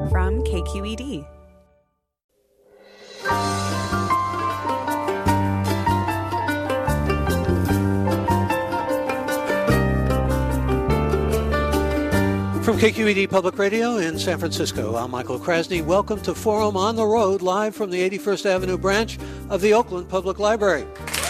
from KQED. From KQED Public Radio in San Francisco, I'm Michael Krasny. Welcome to Forum on the Road, live from the 81st Avenue branch of the Oakland Public Library.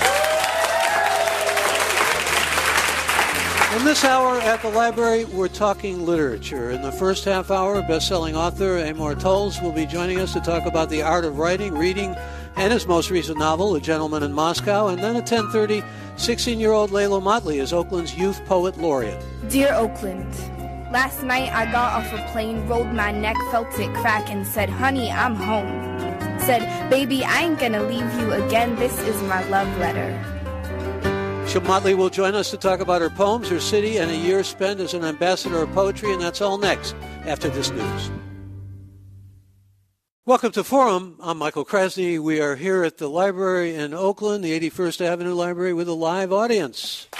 In this hour at the library, we're talking literature. In the first half hour, best-selling author Amor Towles will be joining us to talk about the art of writing, reading, and his most recent novel, A Gentleman in Moscow. And then at 10:30, 16-year-old Layla Motley is Oakland's Youth Poet Laureate. Dear Oakland, last night I got off a plane, rolled my neck, felt it crack, and said, honey, I'm home. Said, baby, I ain't gonna leave you again, this is my love letter. Motley will join us to talk about her poems, her city, and a year spent as an ambassador of poetry, and that's all next, after this news. Welcome to Forum. I'm Michael Krasny. We are here at the library in Oakland, the 81st Avenue Library, with a live audience.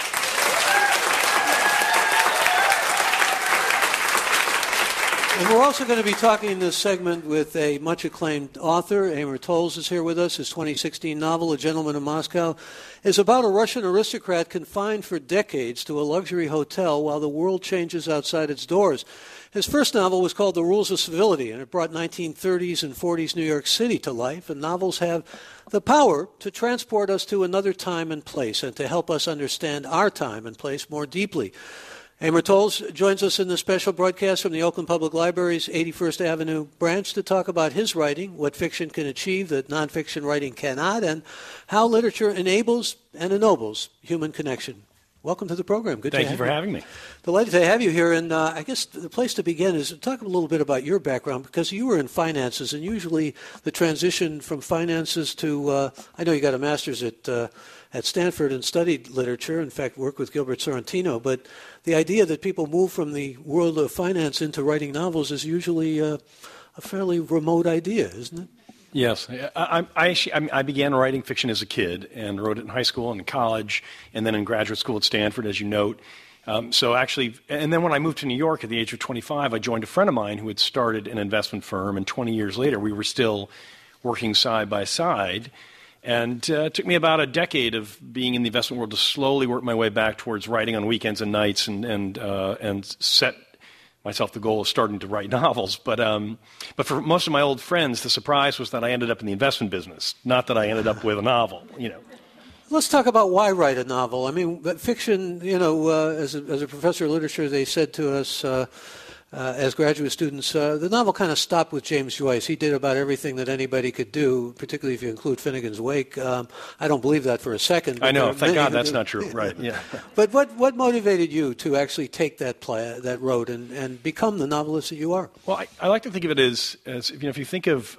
And we're also going to be talking in this segment with a much-acclaimed author. Amor Towles is here with us. His 2016 novel, A Gentleman in Moscow, is about a Russian aristocrat confined for decades to a luxury hotel while the world changes outside its doors. His first novel was called The Rules of Civility, and it brought 1930s and 40s New York City to life. And novels have the power to transport us to another time and place and to help us understand our time and place more deeply. Amor Towles joins us in the special broadcast from the Oakland Public Library's 81st Avenue branch to talk about his writing, what fiction can achieve that nonfiction writing cannot, and how literature enables and ennobles human connection. Welcome to the program. Good to have you. Thank you for having me. Delighted to have you here. And I guess the place to begin is to talk a little bit about your background, because you were in finances, and usually the transition from finances to, I know you got a master's at Stanford and studied literature, in fact worked with Gilbert Sorrentino, but the idea that people move from the world of finance into writing novels is usually a fairly remote idea, isn't it? Yes. I began writing fiction as a kid and wrote it in high school and in college and then in graduate school at Stanford, as you note. And then when I moved to New York at the age of 25, I joined a friend of mine who had started an investment firm, and 20 years later we were still working side by side. And it took me about a decade of being in the investment world to slowly work my way back towards writing on weekends and nights and set myself the goal of starting to write novels. But for most of my old friends, the surprise was that I ended up in the investment business, not that I ended up with a novel, Let's talk about why write a novel. I mean, fiction, as a professor of literature, they said to us as graduate students, the novel kind of stopped with James Joyce. He did about everything that anybody could do, particularly if you include Finnegan's Wake. I don't believe that for a second. I know. Thank God that's not true. Right, yeah. But what motivated you to actually take that road and become the novelist that you are? Well, I like to think of it as if you think of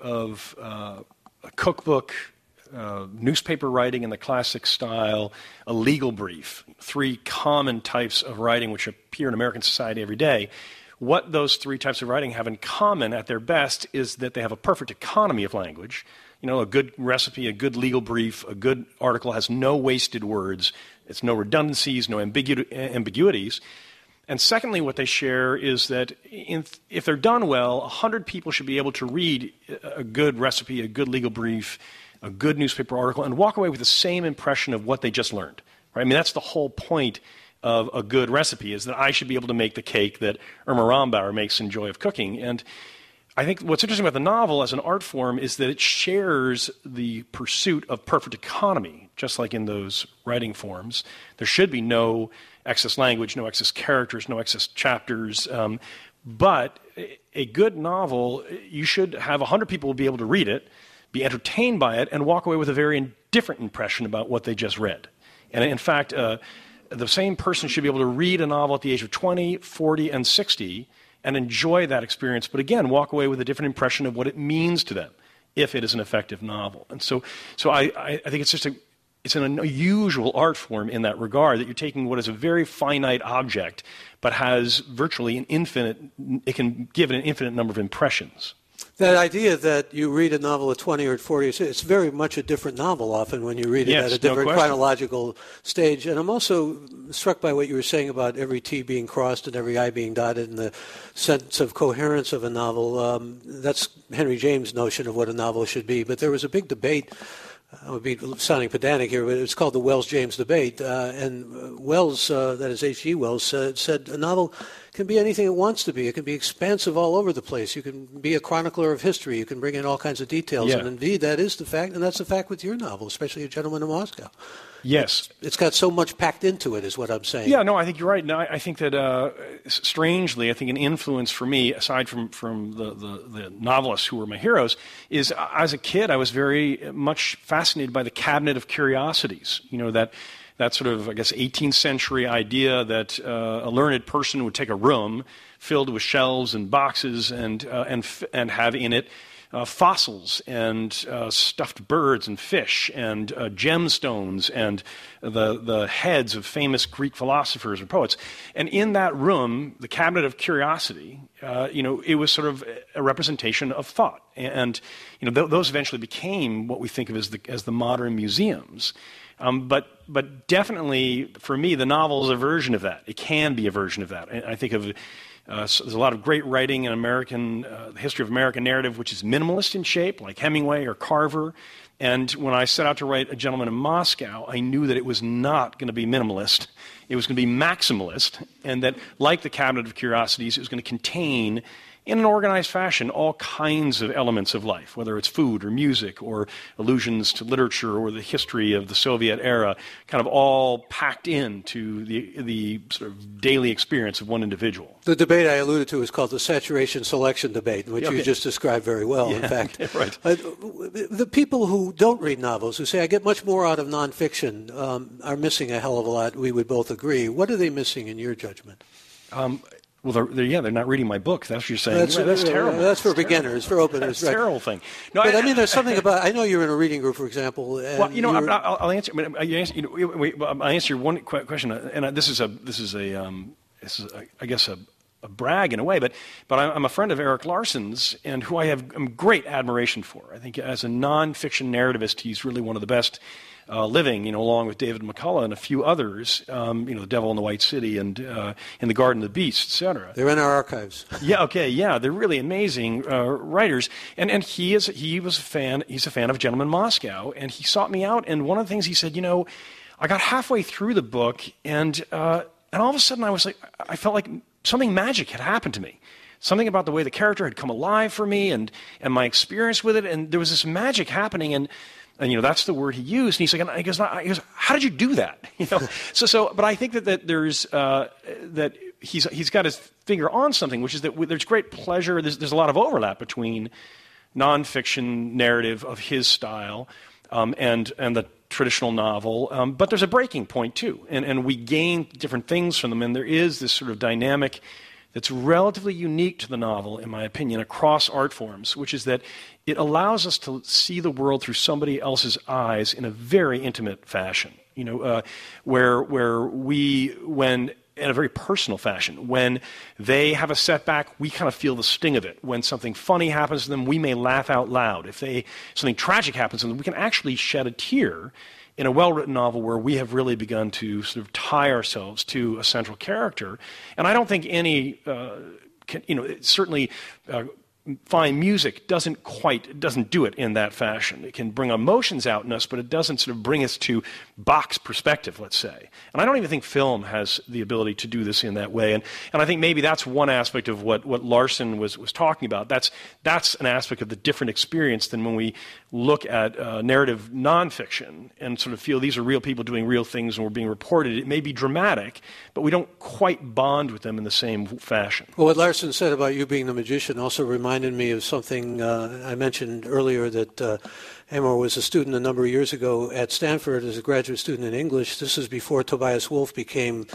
a cookbook, newspaper writing in the classic style, a legal brief, three common types of writing which appear in American society every day. What those three types of writing have in common at their best is that they have a perfect economy of language. A good recipe, a good legal brief, a good article has no wasted words. It's no redundancies, no ambiguities. And secondly, what they share is that if they're done well, 100 people should be able to read a good recipe, a good legal brief, a good newspaper article, and walk away with the same impression of what they just learned. Right? I mean, that's the whole point of a good recipe, is that I should be able to make the cake that Irma Rombauer makes in Joy of Cooking. And I think what's interesting about the novel as an art form is that it shares the pursuit of perfect economy, just like in those writing forms. There should be no excess language, no excess characters, no excess chapters. But a good novel, you should have 100 people be able to read it, be entertained by it, and walk away with a very different impression about what they just read. And in fact, the same person should be able to read a novel at the age of 20, 40, and 60 and enjoy that experience, but again, walk away with a different impression of what it means to them if it is an effective novel. And so I think it's an unusual art form in that regard, that you're taking what is a very finite object, but has virtually it can give it an infinite number of impressions. That idea that you read a novel at 20 or at 40, it's very much a different novel often when you read it at a different chronological stage. And I'm also struck by what you were saying about every T being crossed and every I being dotted and the sense of coherence of a novel. That's Henry James' notion of what a novel should be. But there was a big debate. I would be sounding pedantic here, but it's called the Wells-James debate. And Wells, that is H.G. Wells, said a novel can be anything it wants to be. It can be expansive all over the place. You can be a chronicler of history. You can bring in all kinds of details. Yeah. And indeed, that is the fact, and that's the fact with your novel, especially A Gentleman in Moscow. Yes. It's got so much packed into it, is what I'm saying. Yeah, no, I think you're right. No, I think that, strangely, I think an influence for me, aside from the novelists who were my heroes, is as a kid, I was very much fascinated by the cabinet of curiosities. You know, that sort of, I guess, 18th century idea that a learned person would take a room filled with shelves and boxes and have in it fossils and stuffed birds and fish and gemstones and the heads of famous Greek philosophers and poets. And in that room, the cabinet of curiosity, it was sort of a representation of thought. And those eventually became what we think of as the modern museums. But definitely, for me, the novel is a version of that. It can be a version of that. And I think of there's a lot of great writing in the history of American narrative, which is minimalist in shape, like Hemingway or Carver. And when I set out to write A Gentleman in Moscow, I knew that it was not going to be minimalist. It was going to be maximalist, and that, like the Cabinet of Curiosities, it was going to contain, in an organized fashion, all kinds of elements of life, whether it's food or music or allusions to literature or the history of the Soviet era, kind of all packed into the sort of daily experience of one individual. The debate I alluded to is called the saturation selection debate, which you just described very well, in fact. Right. The people who don't read novels, who say, I get much more out of nonfiction, are missing a hell of a lot, we would both agree. What are they missing in your judgment? Well, they're not reading my book. That's what you're saying. That's terrible. That's for beginners, for openers. That's a terrible thing. No, but I mean, there's something about. I know you're in a reading group, for example. Well, I'll answer. I'll answer one question, and this is I guess a brag in a way, but I'm a friend of Erik Larson's, and who I have great admiration for. I think as a nonfiction narrativist, he's really one of the best. Living, along with David McCullough and a few others, The Devil in the White City and In the Garden of the Beast, etc. They're in our archives. They're really amazing writers. And he's a fan of Gentleman in Moscow, and he sought me out. And one of the things he said, I got halfway through the book, and all of a sudden I felt like something magic had happened to me. Something about the way the character had come alive for me, and my experience with it, and there was this magic happening, and that's the word he used. And he's like, he goes, how did you do that? But I think that there's that he's got his finger on something, which is that there's great pleasure. There's a lot of overlap between nonfiction narrative of his style and the traditional novel. But there's a breaking point too, and we gain different things from them. And there is this sort of dynamic that's relatively unique to the novel, in my opinion, across art forms, which is that it allows us to see the world through somebody else's eyes in a very intimate fashion. Where we, in a very personal fashion, when they have a setback, we kind of feel the sting of it. When something funny happens to them, we may laugh out loud. If something tragic happens to them, we can actually shed a tear in a well-written novel where we have really begun to sort of tie ourselves to a central character. And I don't think any, certainly fine music doesn't do it in that fashion. It can bring emotions out in us, but it doesn't sort of bring us to box perspective, let's say. And I don't even think film has the ability to do this in that way. And I think maybe that's one aspect of what Larson was talking about. That's an aspect of the different experience than when we look at narrative nonfiction and sort of feel these are real people doing real things and we're being reported. It may be dramatic, but we don't quite bond with them in the same fashion. Well, what Larson said about you being the magician also reminded me of something I mentioned earlier, that Amor was a student a number of years ago at Stanford as a graduate student in English. This is before Tobias Wolff became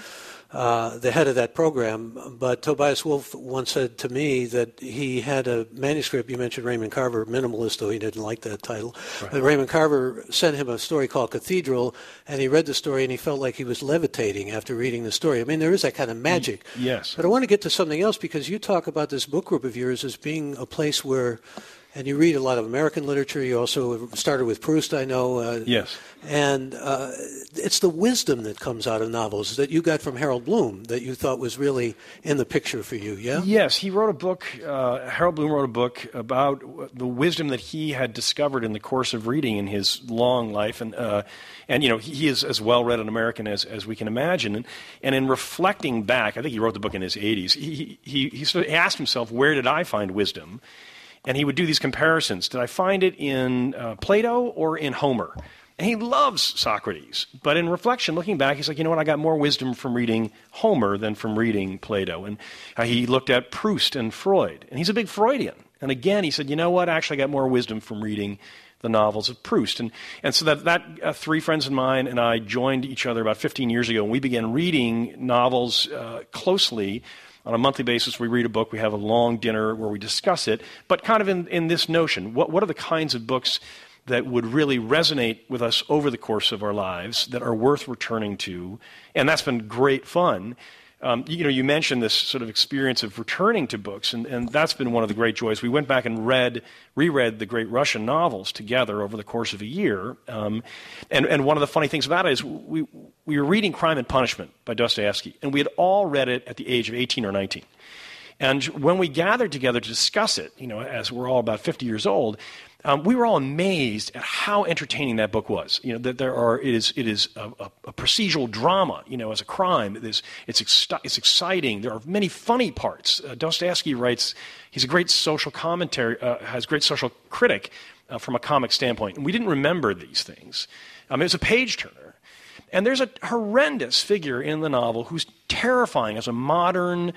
the head of that program. But Tobias Wolff once said to me that he had a manuscript. You mentioned Raymond Carver, minimalist, though he didn't like that title. Right. But Raymond Carver sent him a story called Cathedral, and he read the story and he felt like he was levitating after reading the story. I mean, there is that kind of magic. Yes. But I want to get to something else, because you talk about this book group of yours as being a place where, and you read a lot of American literature. You also started with Proust, I know. Yes. And it's the wisdom that comes out of novels that you got from Harold Bloom that you thought was really in the picture for you, yeah? Yes, he wrote a book, Harold Bloom wrote a book about the wisdom that he had discovered in the course of reading in his long life. And you know, he is as well-read an American as we can imagine. And in reflecting back, I think he wrote the book in his 80s, he sort of asked himself, where did I find wisdom? And he would do these comparisons. Did I find it in Plato or in Homer? And he loves Socrates. But in reflection, looking back, he's like, you know what, I got more wisdom from reading Homer than from reading Plato. And he looked at Proust and Freud. And he's a big Freudian. And again, he said, you know what, actually I got more wisdom from reading the novels of Proust. And so that three friends of mine and I joined each other about 15 years ago, and we began reading novels closely. On a monthly basis, we read a book. We have a long dinner where we discuss it, but kind of in this notion. What are the kinds of books that would really resonate with us over the course of our lives that are worth returning to? And that's been great fun. You know, you mentioned this sort of experience of returning to books, and that's been one of the great joys. We went back and reread the great Russian novels together over the course of a year. And one of the funny things about it is we were reading Crime and Punishment by Dostoevsky, and we had all read it at the age of 18 or 19. And when we gathered together to discuss it, you know, as we're all about 50 years old, we were all amazed at how entertaining that book was. You know, that it is a procedural drama. You know, as a crime, it's exciting. There are many funny parts. Dostoevsky writes; he's a great social commentary, has great social critic from a comic standpoint. And we didn't remember these things. It was a page turner. And there's a horrendous figure in the novel who's terrifying as a modern,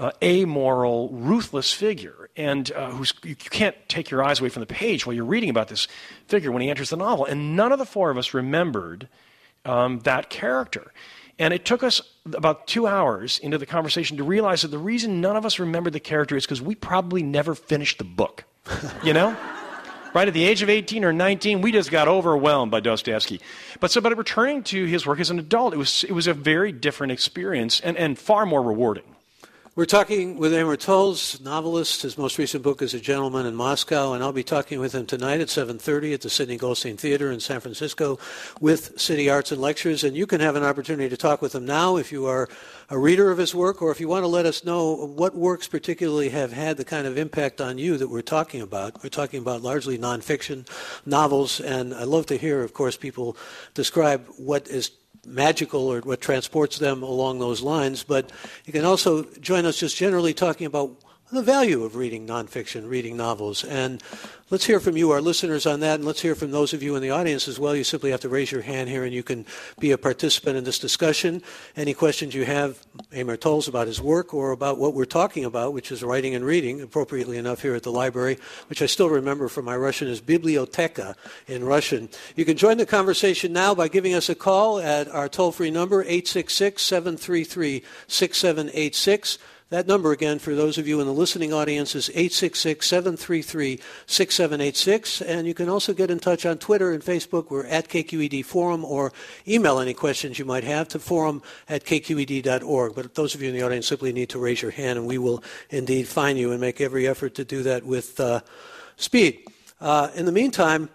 amoral, ruthless figure, and you can't take your eyes away from the page while you're reading about this figure when he enters the novel. And none of the four of us remembered that character. And it took us about 2 hours into the conversation to realize that the reason none of us remembered the character is because we probably never finished the book, you know? Right at the age of 18 or 19, we just got overwhelmed by Dostoevsky. But returning to his work as an adult, it was a very different experience and far more rewarding. We're talking with Amor Towles, novelist. His most recent book is A Gentleman in Moscow, and I'll be talking with him tonight at 7:30 at the Sidney Goldstein Theater in San Francisco with City Arts and Lectures. And you can have an opportunity to talk with him now if you are a reader of his work, or if you want to let us know what works particularly have had the kind of impact on you that we're talking about. We're talking about largely nonfiction novels, and I love to hear, of course, people describe what is magical or what transports them along those lines. But you can also join us just generally talking about the value of reading nonfiction, reading novels. And let's hear from you, our listeners, on that, and let's hear from those of you in the audience as well. You simply have to raise your hand here and you can be a participant in this discussion. Any questions you have, Amor Towles, about his work or about what we're talking about, which is writing and reading, appropriately enough here at the library, which I still remember from my Russian is Biblioteka in Russian. You can join the conversation now by giving us a call at our toll-free number, 866-733-6786. That number, again, for those of you in the listening audience, is 866-733-6786. And you can also get in touch on Twitter and Facebook. We're at KQED Forum, or email any questions you might have to forum@kqed.org. But those of you in the audience simply need to raise your hand, and we will indeed find you and make every effort to do that with speed. In the meantime,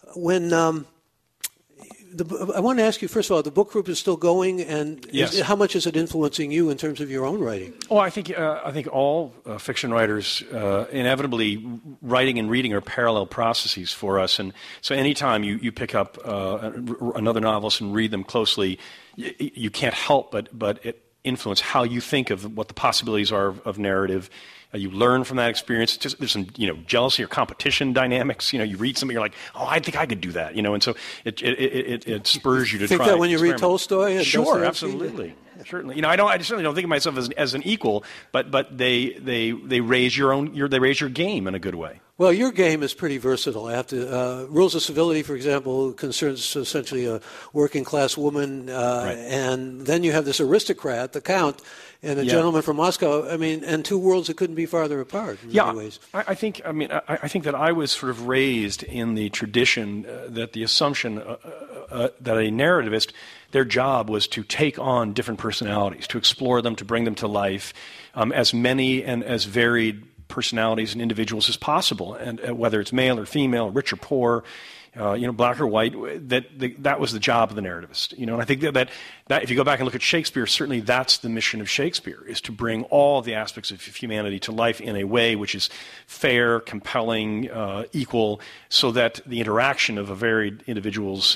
I want to ask you, first of all, the book group is still going, and yes. How much is it influencing you in terms of your own writing? Well, I think all fiction writers inevitably writing and reading are parallel processes for us, and so anytime you pick up another novelist and read them closely, you can't help but it influence how you think of what the possibilities are of narrative. You learn from that experience. There's some, jealousy or competition dynamics. You read something, you're like, oh, I think I could do that. And so it spurs you to think try. That when you read Tolstoy? And sure, absolutely. certainly. I certainly don't think of myself as an equal, but they raise they raise your game in a good way. Well, your game is pretty versatile. I have to. Rules of Civility, for example, concerns essentially a working-class woman, Right. and then you have this aristocrat, the Count, and a gentleman from Moscow. I mean, and two worlds that couldn't be farther apart in many ways. I think that I was sort of raised in the tradition that the assumption that a narrativist, their job was to take on different personalities, to explore them, to bring them to life, as many and as varied personalities and individuals as possible, and whether it's male or female, rich or poor, black or white, that was the job of the narrativist. And I think that if you go back and look at Shakespeare, certainly that's the mission of Shakespeare, is to bring all the aspects of humanity to life in a way which is fair, compelling, equal, so that the interaction of a varied individuals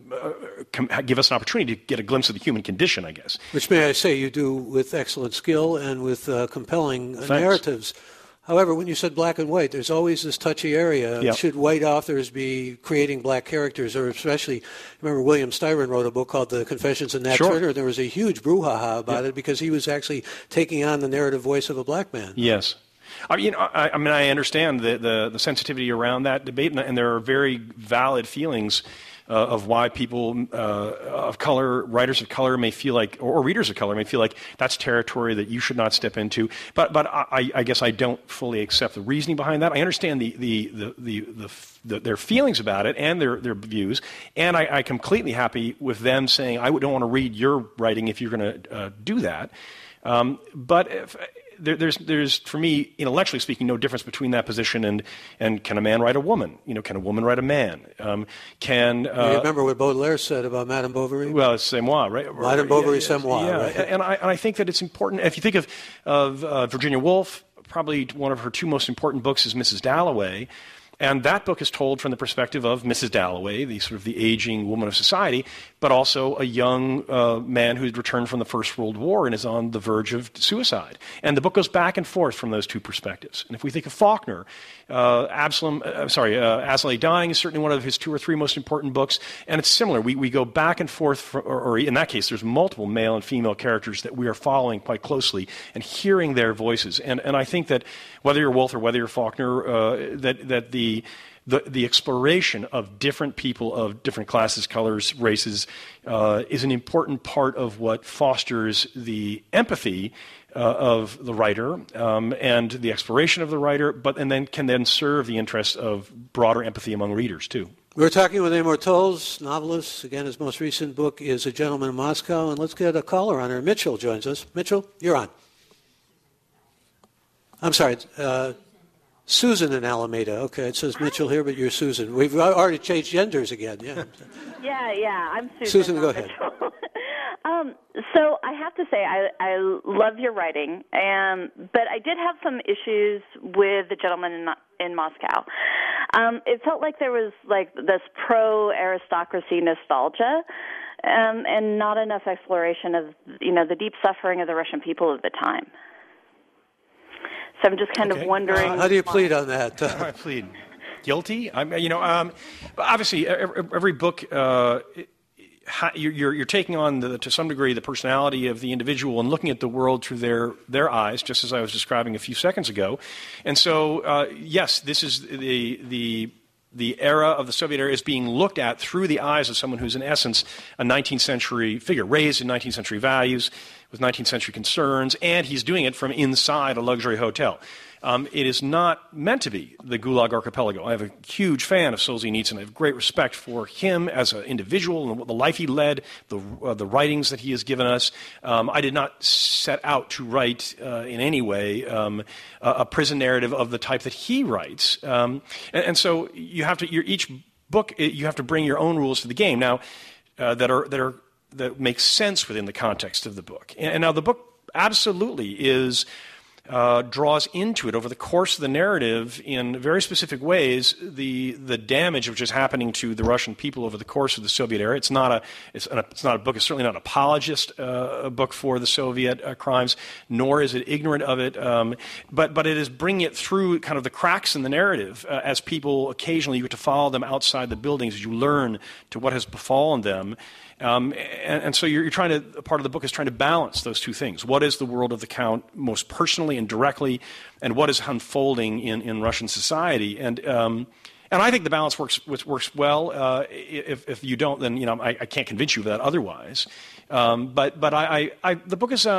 give us an opportunity to get a glimpse of the human condition, I guess. Which, may I say, you do with excellent skill and with compelling Thanks. narratives. However, when you said black and white, there's always this touchy area. Yep. Should white authors be creating black characters? Or especially, remember William Styron wrote a book called The Confessions of Nat Sure. Turner. There was a huge brouhaha about it because he was actually taking on the narrative voice of a black man. Yes. I understand the sensitivity around that debate, and there are very valid feelings of why people of color, writers of color may feel like, or readers of color may feel like that's territory that you should not step into. But I guess I don't fully accept the reasoning behind that. I understand their feelings about it and their views, and I'm completely happy with them saying, I don't want to read your writing if you're going to do that. But there's, for me, intellectually speaking, no difference between that position and can a man write a woman? Can a woman write a man? You remember what Baudelaire said about Madame Bovary? Well, it's c'est moi, right? Madame Bovary, c'est moi. Yeah, right? and I think that it's important. If you think of Virginia Woolf, probably one of her two most important books is Mrs. Dalloway. And that book is told from the perspective of Mrs. Dalloway, the aging woman of society, but also a young man who had returned from the First World War and is on the verge of suicide. And the book goes back and forth from those two perspectives. And if we think of Faulkner, Azalee Dying is certainly one of his two or three most important books, and it's similar. We go back and forth, or in that case, there's multiple male and female characters that we are following quite closely and hearing their voices. And I think that whether you're Woolf or whether you're Faulkner, that the exploration of different people of different classes, colors, races is an important part of what fosters the empathy of the writer and the exploration of the writer, and then can serve the interests of broader empathy among readers too. We're talking with Amor Towles, novelist. Again, his most recent book is A Gentleman in Moscow, and let's get a caller on here. Mitchell joins us. Mitchell, you're on. I'm sorry. Susan in Alameda. Okay, it says Mitchell here, but you're Susan. We've already changed genders again. Yeah. Yeah. I'm Susan. Susan, go ahead. So I have to say I love your writing, but I did have some issues with The Gentleman in Moscow. It felt like there was this pro-aristocracy nostalgia, and not enough exploration of the deep suffering of the Russian people of the time. So I'm just kind of wondering. How do you plead on that? I plead guilty. Obviously, every book you're taking on to some degree the personality of the individual and looking at the world through their eyes, just as I was describing a few seconds ago. And so, yes, this is the era of the Soviet era is being looked at through the eyes of someone who's in essence a 19th century figure, raised in 19th century values, with 19th century concerns, and he's doing it from inside a luxury hotel. It is not meant to be the Gulag Archipelago. I have a huge fan of Solzhenitsyn. I have great respect for him as an individual and the life he led, the writings that he has given us. I did not set out to write in any way a prison narrative of the type that he writes. And so you have to each book you have to bring your own rules to the game now that make sense within the context of the book. And now the book absolutely is draws into it over the course of the narrative in very specific ways the damage which is happening to the Russian people over the course of the Soviet era. It's not a book. It's certainly not an apologist book for the Soviet crimes, nor is it ignorant of it. But it is bringing it through kind of the cracks in the narrative as people occasionally you get to follow them outside the buildings as you learn to what has befallen them. And so you're trying to, part of the book is trying to balance those two things. What is the world of the Count most personally and directly, and what is unfolding in Russian society? And I think the balance works well. If you don't, then I can't convince you of that otherwise. But the book is.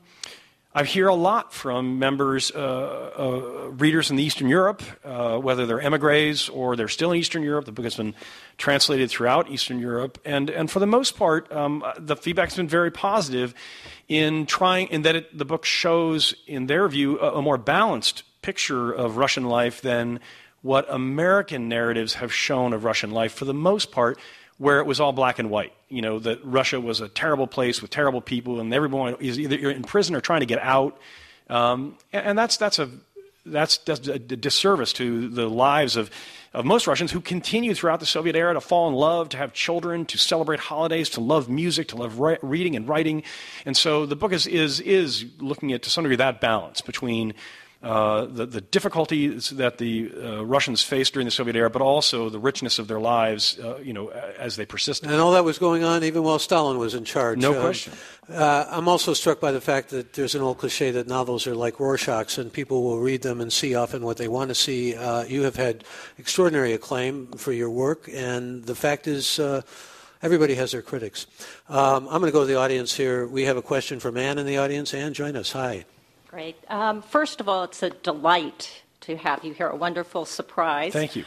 I hear a lot from members, readers in Eastern Europe, whether they're emigres or they're still in Eastern Europe. The book has been translated throughout Eastern Europe, and for the most part, the feedback's been very positive in that the book shows, in their view, a more balanced picture of Russian life than what American narratives have shown of Russian life for the most part, where it was all black and white. That Russia was a terrible place with terrible people, and everyone is either in prison or trying to get out. And that's a disservice to the lives of most Russians who continue throughout the Soviet era to fall in love, to have children, to celebrate holidays, to love music, to love reading and writing. And so the book is looking at, to some degree, that balance between the difficulties that the Russians faced during the Soviet era, but also the richness of their lives, as they persisted. And all that was going on even while Stalin was in charge. No question. I'm also struck by the fact that there's an old cliche that novels are like Rorschachs, and people will read them and see often what they want to see. You have had extraordinary acclaim for your work, and the fact is everybody has their critics. I'm going to go to the audience here. We have a question from Ann in the audience. Ann, join us. Hi. Great. First of all, it's a delight to have you here, a wonderful surprise. Thank you.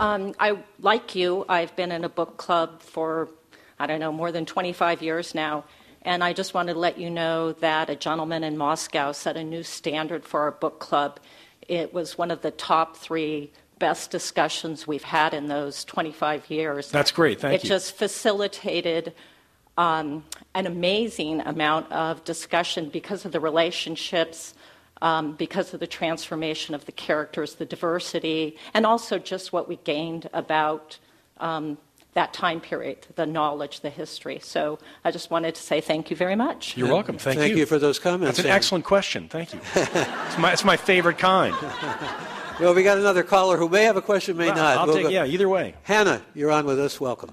Like you, I've been in a book club for, more than 25 years now, and I just wanted to let you know that A Gentleman in Moscow set a new standard for our book club. It was one of the top 3 best discussions we've had in those 25 years. That's great. Thank you. It just facilitated an amazing amount of discussion because of the relationships, because of the transformation of the characters, the diversity, and also just what we gained about that time period, the knowledge, the history. So I just wanted to say thank you very much. You're welcome. Thank you. Thank you for those comments. That's an excellent question. Thank you. It's my favorite kind. Well, we got another caller who may have a question, may not. Either way. Hannah, you're on with us. Welcome.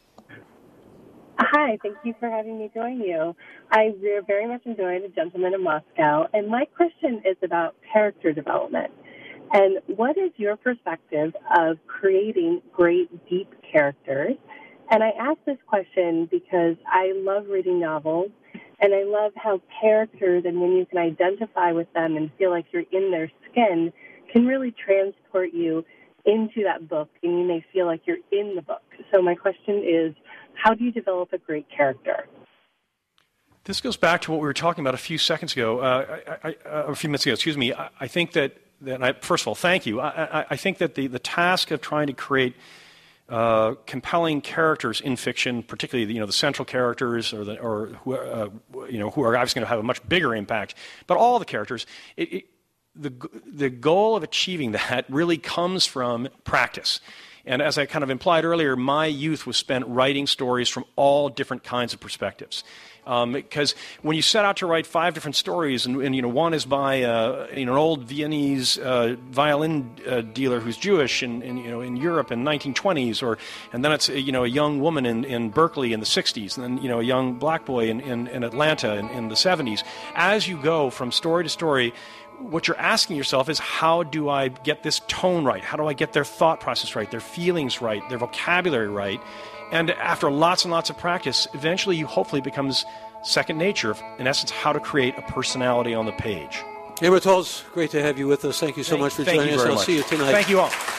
Hi, thank you for having me join you. I very much enjoyed A Gentleman in Moscow, and my question is about character development. And what is your perspective of creating great, deep characters? And I ask this question because I love reading novels, and I love how characters, and when you can identify with them and feel like you're in their skin, can really transport you into that book, and you may feel like you're in the book. So my question is, how do you develop a great character? This goes back to what we were talking about a few minutes ago. Excuse me. I think that first of all, thank you. I think that the task of trying to create compelling characters in fiction, particularly the central characters who are obviously going to have a much bigger impact, but all the characters. The goal of achieving that really comes from practice. And as I kind of implied earlier, my youth was spent writing stories from all different kinds of perspectives. Because when you set out to write 5 different stories, and one is by an old Viennese violin dealer who's Jewish in Europe in the 1920s, and then it's a young woman in Berkeley in the 60s, and then a young black boy in Atlanta in the 70s. As you go from story to story, what you're asking yourself is, how do I get this tone right? How do I get their thought process right, their feelings right, their vocabulary right? And after lots and lots of practice, eventually you hopefully becomes second nature, in essence, how to create a personality on the page. Amor Towles, great to have you with us. Thank you so much for joining us. I'll see you tonight. Thank you all.